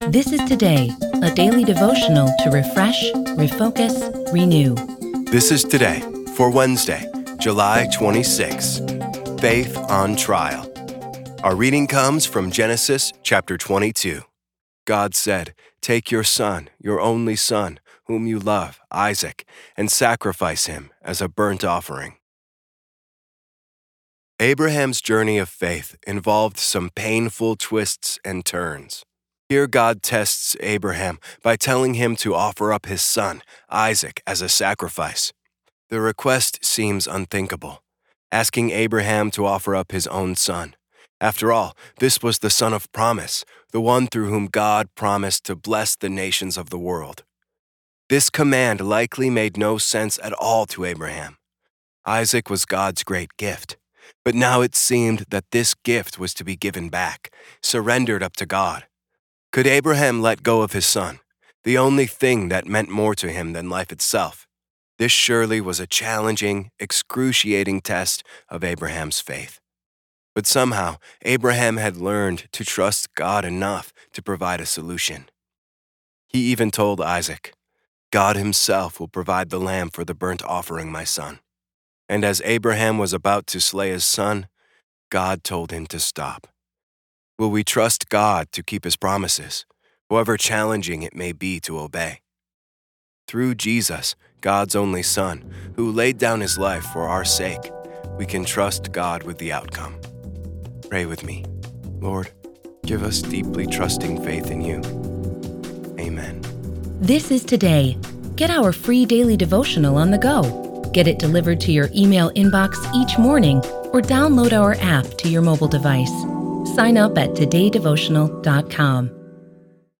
This is Today, a daily devotional to refresh, refocus, renew. This is Today for Wednesday, July 26. Faith on Trial. Our reading comes from Genesis chapter 22. God said, "Take your son, your only son, whom you love, Isaac, and sacrifice him as a burnt offering." Abraham's journey of faith involved some painful twists and turns. Here God tests Abraham by telling him to offer up his son, Isaac, as a sacrifice. The request seems unthinkable, asking Abraham to offer up his own son. After all, this was the son of promise, the one through whom God promised to bless the nations of the world. This command likely made no sense at all to Abraham. Isaac was God's great gift, but now it seemed that this gift was to be given back, surrendered up to God. Could Abraham let go of his son, the only thing that meant more to him than life itself? This surely was a challenging, excruciating test of Abraham's faith. But somehow, Abraham had learned to trust God enough to provide a solution. He even told Isaac, "God himself will provide the lamb for the burnt offering, my son." And as Abraham was about to slay his son, God told him to stop. Will we trust God to keep his promises, however challenging it may be to obey? Through Jesus, God's only Son, who laid down his life for our sake, we can trust God with the outcome. Pray with me. Lord, give us deeply trusting faith in you. Amen. This is Today. Get our free daily devotional on the go. Get it delivered to your email inbox each morning or download our app to your mobile device. Sign up at todaydevotional.com.